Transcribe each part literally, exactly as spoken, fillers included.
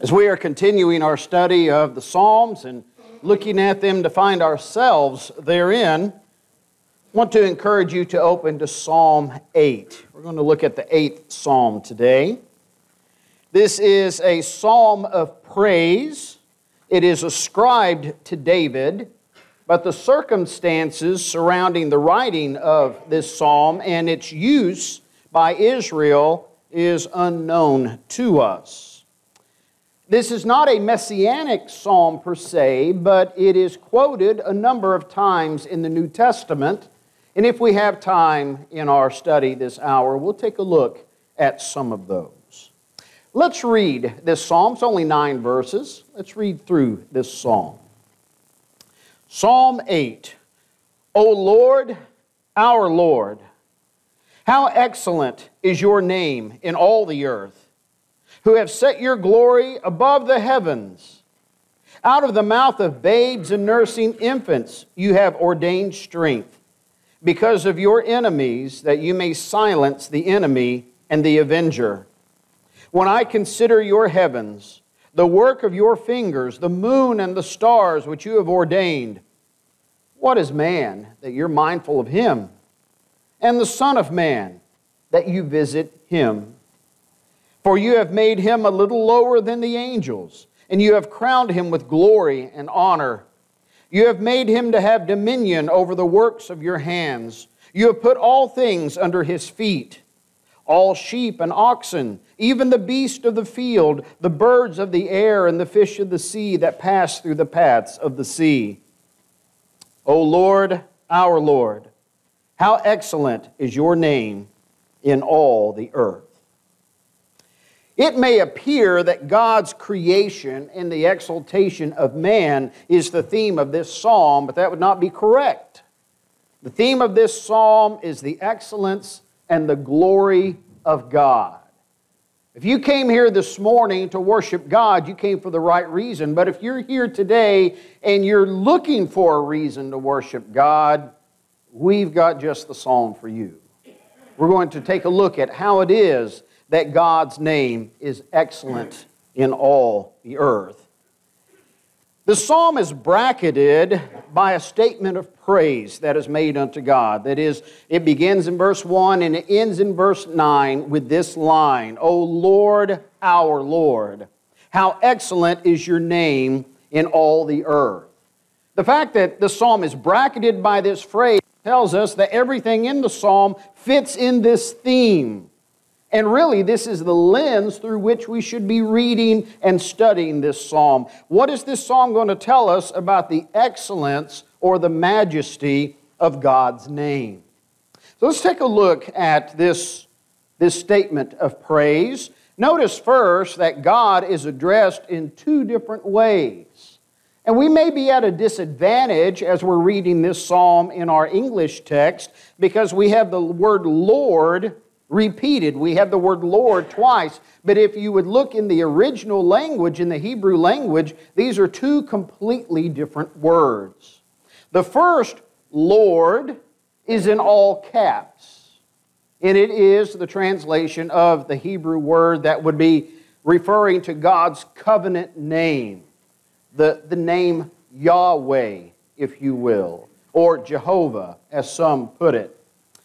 As we are continuing our study of the Psalms and looking at them to find ourselves therein, I want to encourage you to open to Psalm eight. We're going to look at the eighth Psalm today. This is a psalm of praise. It is ascribed to David, but the circumstances surrounding the writing of this psalm and its use by Israel is unknown to us. This is not a messianic psalm per se, but it is quoted a number of times in the New Testament. And if we have time in our study this hour, we'll take a look at some of those. Let's read this psalm. It's only nine verses. Let's read through this psalm. Psalm eight. O Lord, our Lord, how excellent is your name in all the earth, who have set your glory above the heavens. Out of the mouth of babes and nursing infants you have ordained strength, because of your enemies, that you may silence the enemy and the avenger. When I consider your heavens, the work of your fingers, the moon and the stars which you have ordained, what is man that you're mindful of him, and the Son of Man that you visit him? For you have made him a little lower than the angels, and you have crowned him with glory and honor. You have made him to have dominion over the works of your hands. You have put all things under his feet, all sheep and oxen, even the beast of the field, the birds of the air, and the fish of the sea that pass through the paths of the sea. O Lord, our Lord, how excellent is your name in all the earth. It may appear that God's creation and the exaltation of man is the theme of this psalm, but that would not be correct. The theme of this psalm is the excellence and the glory of God. If you came here this morning to worship God, you came for the right reason. But if you're here today and you're looking for a reason to worship God, we've got just the psalm for you. We're going to take a look at how it is that God's name is excellent in all the earth. The psalm is bracketed by a statement of praise that is made unto God. That is, it begins in verse one and it ends in verse nine with this line, O Lord, our Lord, how excellent is your name in all the earth. The fact that the psalm is bracketed by this phrase tells us that everything in the psalm fits in this theme. And really, this is the lens through which we should be reading and studying this psalm. What is this psalm going to tell us about the excellence or the majesty of God's name? So let's take a look at this, this statement of praise. Notice first that God is addressed in two different ways. And we may be at a disadvantage as we're reading this psalm in our English text because we have the word Lord repeated. We have the word Lord twice, but if you would look in the original language, in the Hebrew language, these are two completely different words. The first, Lord, is in all caps, and it is the translation of the Hebrew word that would be referring to God's covenant name, the, the name Yahweh, if you will, or Jehovah, as some put it.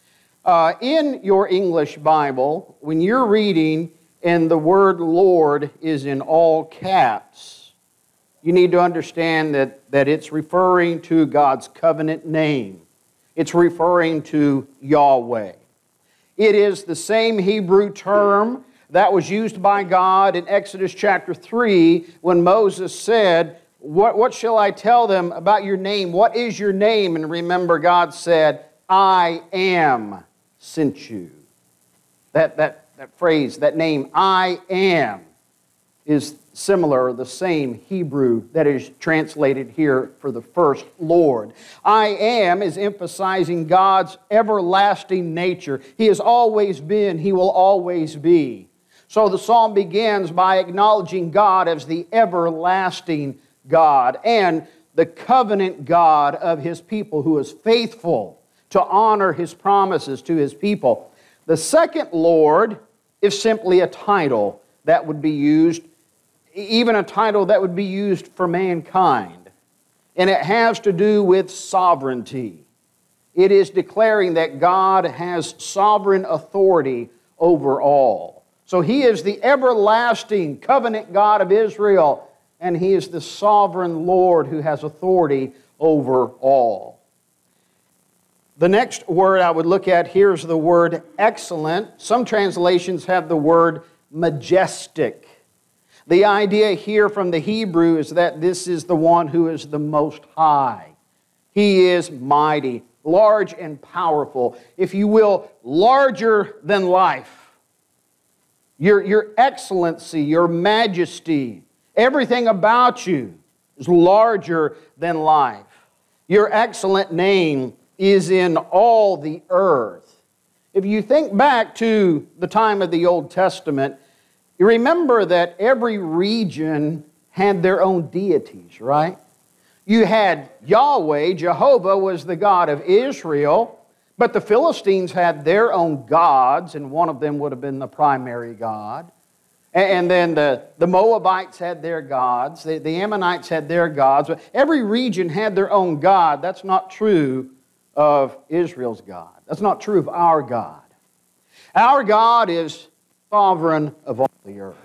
Uh, in your English Bible, when you're reading and the word Lord is in all caps, you need to understand that, that it's referring to God's covenant name. It's referring to Yahweh. It is the same Hebrew term that was used by God in Exodus chapter three when Moses said, What, what shall I tell them about your name? What is your name? And remember, God said, I am sent you. That, that, that phrase, that name, I am, is similar, the same Hebrew that is translated here for the first Lord. I am is emphasizing God's everlasting nature. He has always been, He will always be. So the psalm begins by acknowledging God as the everlasting God and the covenant God of His people who is faithful to honor His promises to His people. The second Lord is simply a title that would be used even a title that would be used for mankind. And it has to do with sovereignty. It is declaring that God has sovereign authority over all. So He is the everlasting covenant God of Israel, and He is the sovereign Lord who has authority over all. The next word I would look at here is the word excellent. Some translations have the word majestic. The idea here from the Hebrew is that this is the one who is the most high. He is mighty, large and powerful. If you will, larger than life. Your, your excellency, your majesty, everything about you is larger than life. Your excellent name is in all the earth. If you think back to the time of the Old Testament, you remember that every region had their own deities, right? You had Yahweh, Jehovah was the God of Israel, but the Philistines had their own gods, and one of them would have been the primary god. And then the, the Moabites had their gods, the, the Ammonites had their gods. Every region had their own god. That's not true of Israel's God. That's not true of our God. Our God is sovereign of all the earth.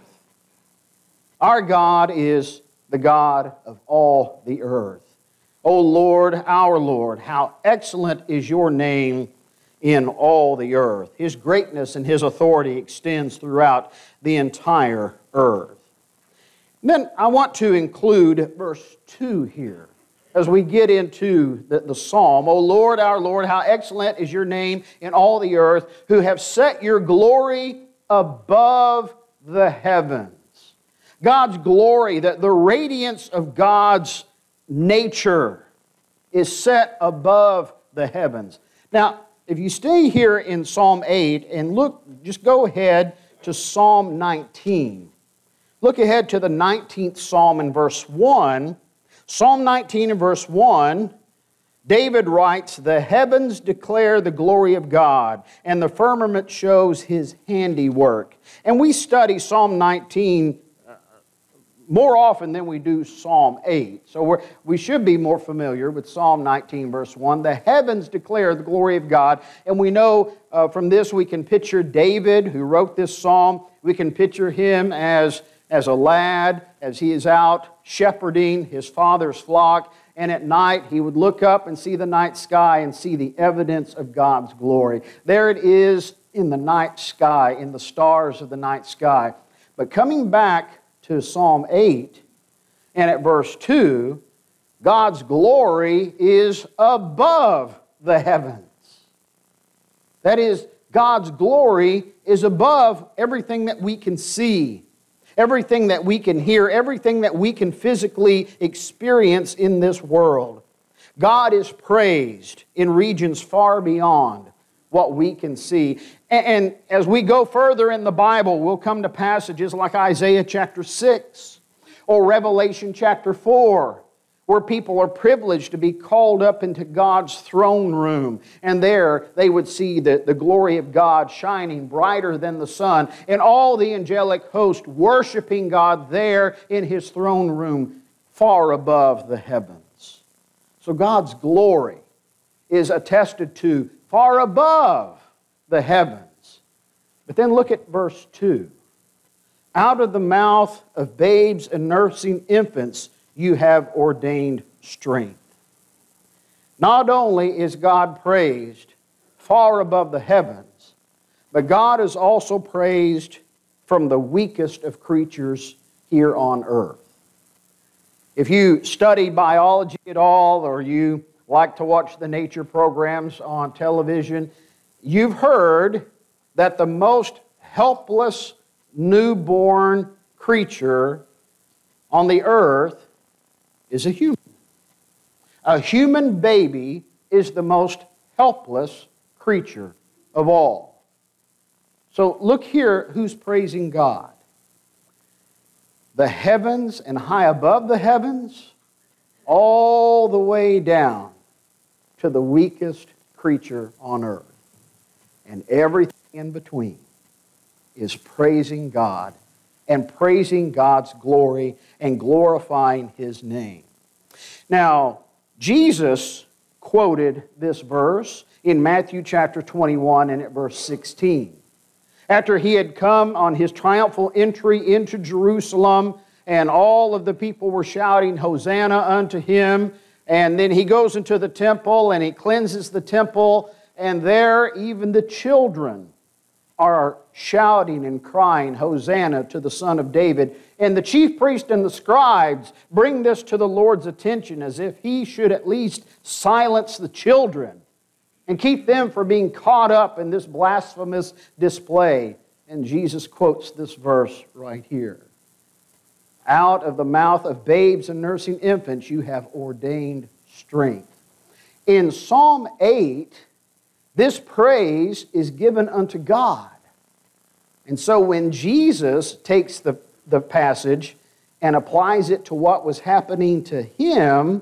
Our God is the God of all the earth. O Lord, our Lord, how excellent is your name in all the earth. His greatness and His authority extends throughout the entire earth. And then I want to include verse two here as we get into the, the psalm. O Lord, our Lord, how excellent is your name in all the earth, who have set your glory above the heavens. God's glory, that the radiance of God's nature is set above the heavens. Now, if you stay here in Psalm eight and look, just go ahead to Psalm nineteen. Look ahead to the nineteenth Psalm in verse one. Psalm nineteen and verse one, David writes, "The heavens declare the glory of God, and the firmament shows His handiwork." And we study Psalm nineteen more often than we do Psalm eight. So we're, we should be more familiar with Psalm nineteen, verse one. The heavens declare the glory of God. And we know uh, from this we can picture David, who wrote this psalm. We can picture him as, as a lad, as he is out shepherding his father's flock. And at night he would look up and see the night sky and see the evidence of God's glory. There it is in the night sky, in the stars of the night sky. But coming back to Psalm eight, and at verse two, God's glory is above the heavens. That is, God's glory is above everything that we can see, everything that we can hear, everything that we can physically experience in this world. God is praised in regions far beyond what we can see. And as we go further in the Bible, we'll come to passages like Isaiah chapter six or Revelation chapter four, where people are privileged to be called up into God's throne room. And there they would see the, the glory of God shining brighter than the sun, and all the angelic host worshiping God there in His throne room far above the heavens. So God's glory is attested to far above the heavens. But then look at verse two. Out of the mouth of babes and nursing infants you have ordained strength. Not only is God praised far above the heavens, but God is also praised from the weakest of creatures here on earth. If you study biology at all, or you like to watch the nature programs on television, you've heard that the most helpless newborn creature on the earth is a human. A human baby is the most helpless creature of all. So look here who's praising God. The heavens and high above the heavens, all the way down to the weakest creature on earth. And everything in between is praising God and praising God's glory and glorifying His name. Now, Jesus quoted this verse in Matthew chapter twenty-one and at verse sixteen. After He had come on His triumphal entry into Jerusalem, and all of the people were shouting, "Hosanna unto Him," and then He goes into the temple and He cleanses the temple, and there even the children are shouting and crying, "Hosanna to the Son of David." And the chief priest and the scribes bring this to the Lord's attention as if He should at least silence the children and keep them from being caught up in this blasphemous display. And Jesus quotes this verse right here. "Out of the mouth of babes and nursing infants you have ordained strength." In Psalm eight, this praise is given unto God. And so when Jesus takes the, the passage and applies it to what was happening to Him,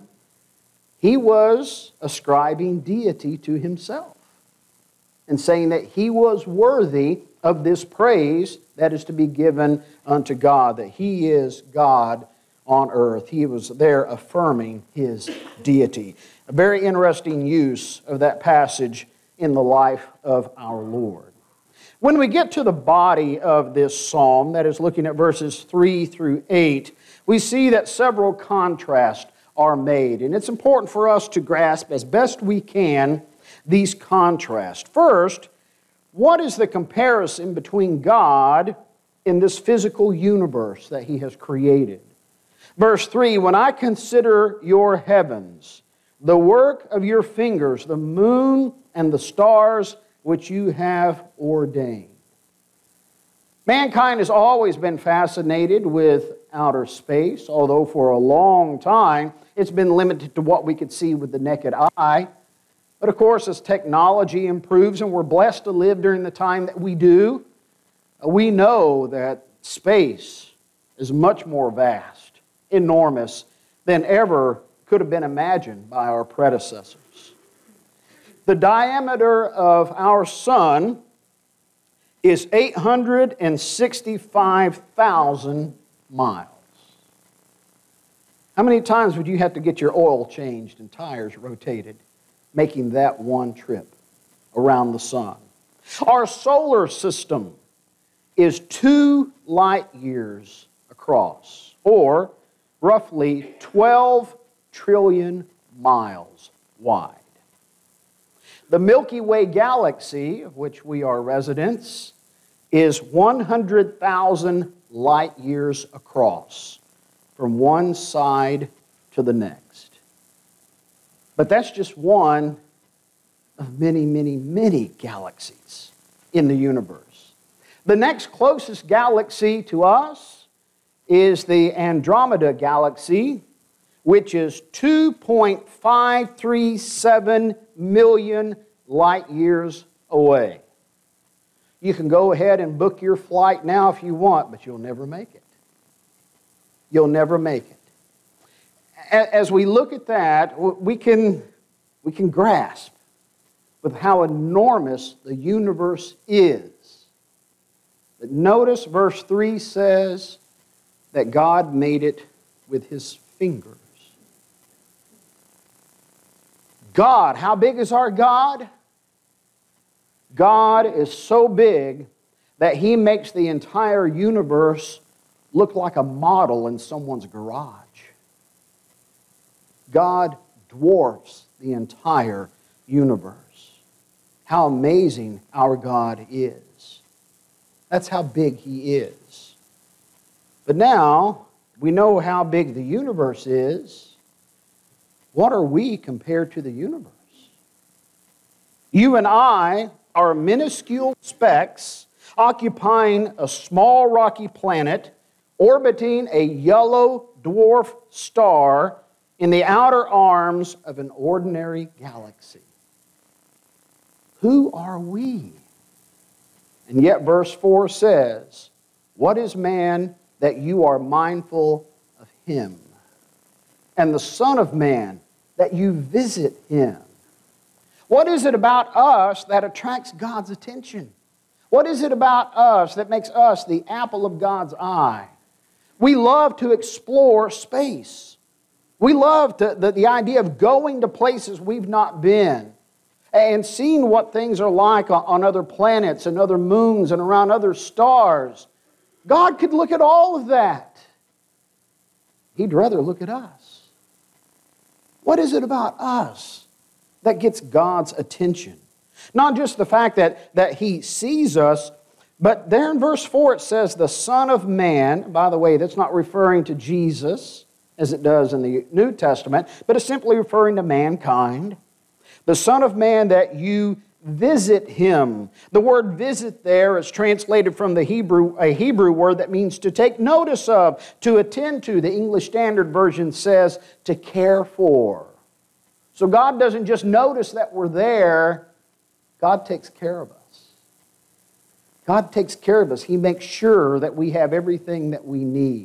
He was ascribing deity to Himself and saying that He was worthy of this praise that is to be given unto God, that He is God on earth. He was there affirming His deity. A very interesting use of that passage in the life of our Lord. When we get to the body of this psalm, that is looking at verses three through eight, we see that several contrasts are made. And it's important for us to grasp as best we can these contrasts. First, what is the comparison between God in this physical universe that He has created? Verse three, "When I consider your heavens, the work of your fingers, the moon and the stars which you have ordained." Mankind has always been fascinated with outer space, although for a long time it's been limited to what we could see with the naked eye. But of course, as technology improves, and we're blessed to live during the time that we do, we know that space is much more vast, enormous, than ever could have been imagined by our predecessors. The diameter of our sun is eight hundred sixty-five thousand miles. How many times would you have to get your oil changed and tires rotated, making that one trip around the sun? Our solar system is two light years across, or roughly twelve trillion miles wide. The Milky Way galaxy, of which we are residents, is one hundred thousand light years across from one side to the next. But that's just one of many, many, many galaxies in the universe. The next closest galaxy to us is the Andromeda galaxy, which is two point five three seven million light years away. You can go ahead and book your flight now if you want, but you'll never make it. You'll never make it. As we look at that, we can, we can grasp with how enormous the universe is. But notice verse three says that God made it with His fingers. God, how big is our God? God is so big that He makes the entire universe look like a model in someone's garage. God dwarfs the entire universe. How amazing our God is. That's how big He is. But now, we know how big the universe is. What are we compared to the universe? You and I are minuscule specks occupying a small rocky planet orbiting a yellow dwarf star in the outer arms of an ordinary galaxy. Who are we? And yet verse four says, "What is man that you are mindful of him? And the Son of Man that you visit him?" What is it about us that attracts God's attention? What is it about us that makes us the apple of God's eye? We love to explore space. We love to, the, the idea of going to places we've not been and seeing what things are like on, on other planets and other moons and around other stars. God could look at all of that. He'd rather look at us. What is it about us that gets God's attention? Not just the fact that, that He sees us, but there in verse four it says, the Son of Man. By the way, that's not referring to Jesus, as it does in the New Testament, but it's simply referring to mankind. The Son of Man, that you visit Him. The word visit there is translated from the Hebrew, a Hebrew word that means to take notice of, to attend to. The English Standard Version says to care for. So God doesn't just notice that we're there, God takes care of us. God takes care of us. He makes sure that we have everything that we need.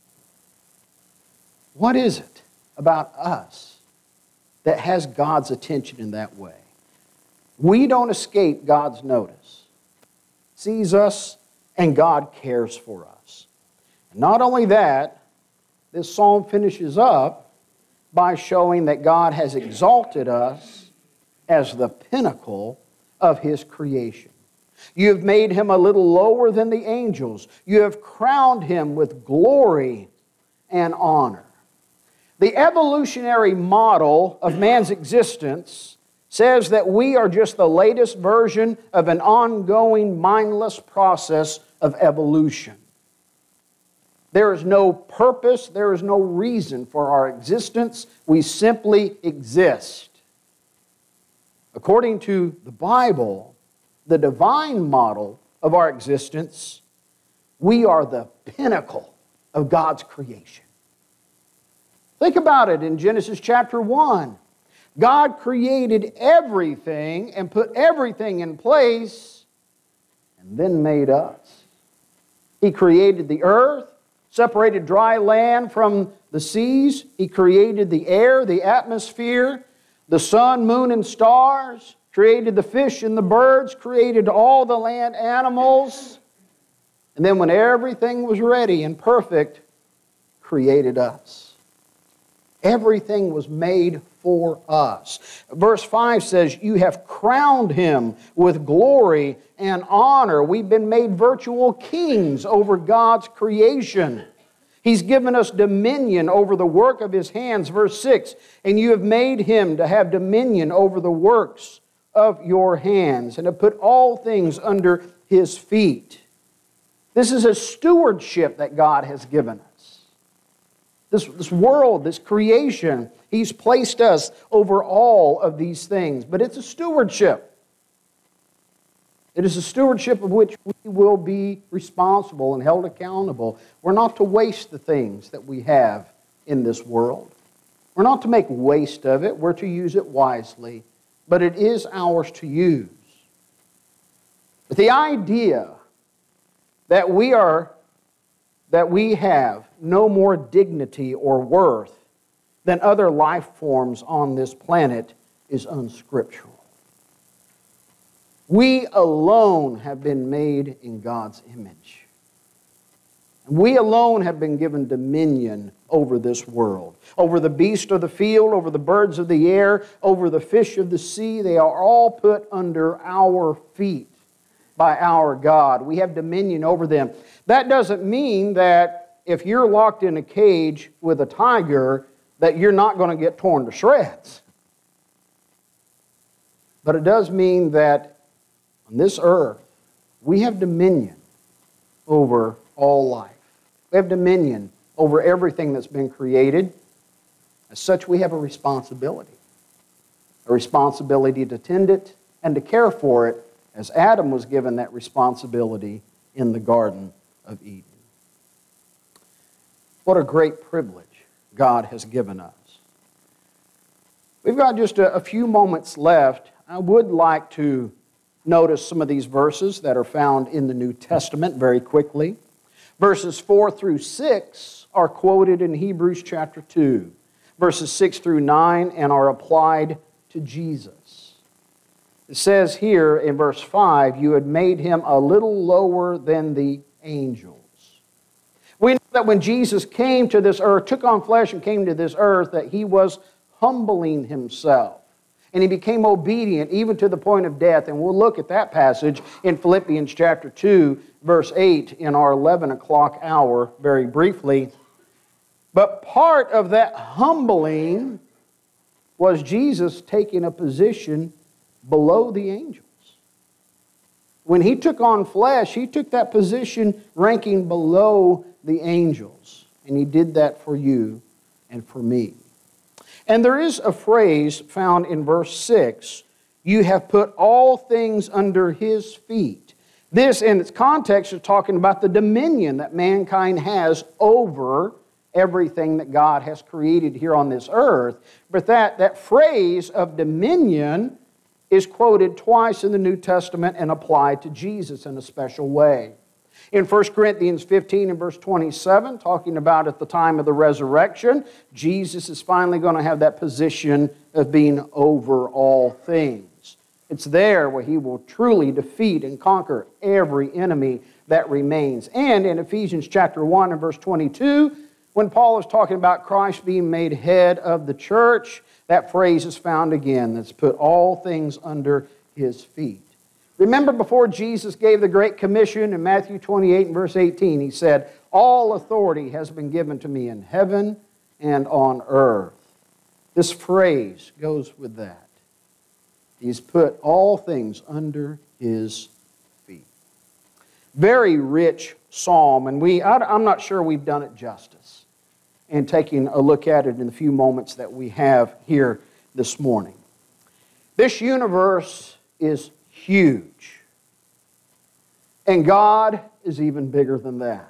What is it about us that has God's attention in that way? We don't escape God's notice. He sees us, and God cares for us. And not only that, this psalm finishes up by showing that God has exalted us as the pinnacle of His creation. You have made Him a little lower than the angels. You have crowned Him with glory and honor. The evolutionary model of man's existence says that we are just the latest version of an ongoing, mindless process of evolution. There is no purpose, there is no reason for our existence. We simply exist. According to the Bible, the divine model of our existence, we are the pinnacle of God's creation. Think about it in Genesis chapter one. God created everything and put everything in place and then made us. He created the earth, separated dry land from the seas. He created the air, the atmosphere, the sun, moon, and stars, created the fish and the birds, created all the land animals. And then when everything was ready and perfect, created us. Everything was made for us. Verse five says, you have crowned Him with glory and honor. We've been made virtual kings over God's creation. He's given us dominion over the work of His hands. Verse six, and you have made Him to have dominion over the works of your hands and have put all things under His feet. This is a stewardship that God has given us. This, this world, this creation, He's placed us over all of these things. But it's a stewardship. It is a stewardship of which we will be responsible and held accountable. We're not to waste the things that we have in this world. We're not to make waste of it. We're to use it wisely. But it is ours to use. But the idea that we are, that we have no more dignity or worth than other life forms on this planet is unscriptural. We alone have been made in God's image. And we alone have been given dominion over this world. Over the beast of the field, over the birds of the air, over the fish of the sea. They are all put under our feet by our God. We have dominion over them. That doesn't mean that if you're locked in a cage with a tiger, that you're not going to get torn to shreds. But it does mean that on this earth, we have dominion over all life. We have dominion over everything that's been created. As such, we have a responsibility. A responsibility to tend it and to care for it, as Adam was given that responsibility in the Garden of Eden. What a great privilege God has given us. We've got just a, a few moments left. I would like to notice some of these verses that are found in the New Testament very quickly. Verses four through six are quoted in Hebrews chapter two. Verses six through nine and are applied to Jesus. It says here in verse five, you had made him a little lower than the angels. We know that when Jesus came to this earth, took on flesh and came to this earth, that he was humbling himself. And he became obedient even to the point of death. And we'll look at that passage in Philippians chapter two, verse eight in our eleven o'clock hour very briefly. But part of that humbling was Jesus taking a position below the angels. When he took on flesh, he took that position ranking below the angels. And he did that for you and for me. And there is a phrase found in verse six, you have put all things under his feet. This, in its context, is talking about the dominion that mankind has over everything that God has created here on this earth. But that, that phrase of dominion is quoted twice in the New Testament and applied to Jesus in a special way. In First Corinthians fifteen and verse twenty-seven, talking about at the time of the resurrection, Jesus is finally going to have that position of being over all things. It's there where he will truly defeat and conquer every enemy that remains. And in Ephesians chapter one and verse twenty-two, when Paul is talking about Christ being made head of the church, that phrase is found again, that's put all things under his feet. Remember before Jesus gave the Great Commission in Matthew twenty-eight and verse eighteen, he said, all authority has been given to me in heaven and on earth. This phrase goes with that. He's put all things under his feet. Very rich psalm, and we, I'm not sure we've done it justice in taking a look at it in the few moments that we have here this morning. This universe is huge. And God is even bigger than that.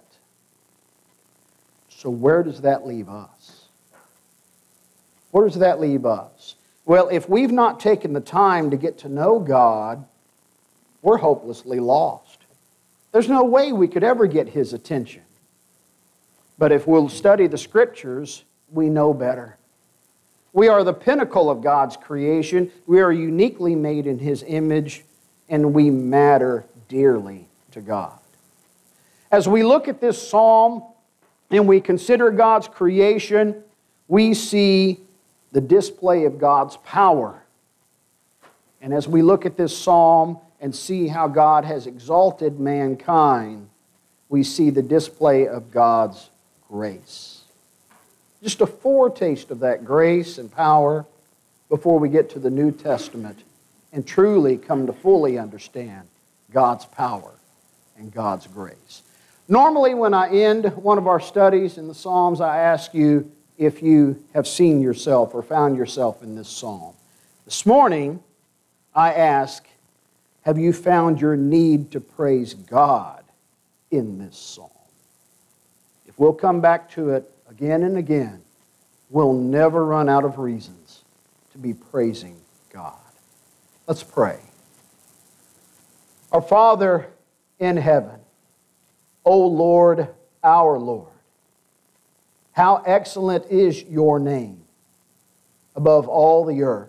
So where does that leave us? Where does that leave us? Well, if we've not taken the time to get to know God, we're hopelessly lost. There's no way we could ever get his attention. But if we'll study the Scriptures, we know better. We are the pinnacle of God's creation. We are uniquely made in his image, and we matter dearly to God. As we look at this psalm and we consider God's creation, we see the display of God's power. And as we look at this psalm and see how God has exalted mankind, we see the display of God's grace. Just a foretaste of that grace and power before we get to the New Testament and truly come to fully understand God's power and God's grace. Normally, when I end one of our studies in the Psalms, I ask you if you have seen yourself or found yourself in this psalm. This morning, I ask, have you found your need to praise God in this psalm? If we'll come back to it again and again, we'll never run out of reasons to be praising God. Let's pray. Our Father in heaven, O Lord, our Lord, how excellent is your name above all the earth.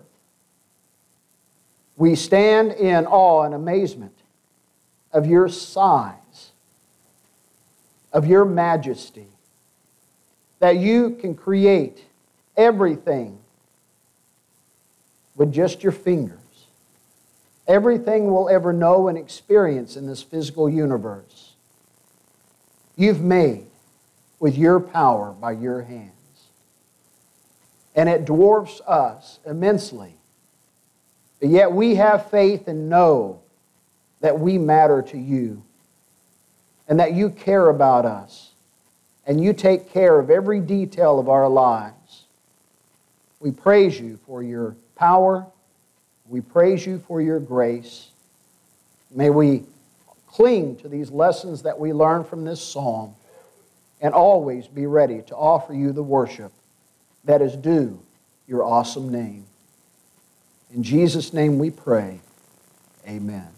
We stand in awe and amazement of your size, of your majesty, that you can create everything with just your fingers. Everything we'll ever know and experience in this physical universe, you've made with your power by your hands. And it dwarfs us immensely. But yet we have faith and know that we matter to you and that you care about us and you take care of every detail of our lives. We praise you for your power. We praise you for your grace. May we cling to these lessons that we learn from this psalm and always be ready to offer you the worship that is due your awesome name. In Jesus' name we pray. Amen.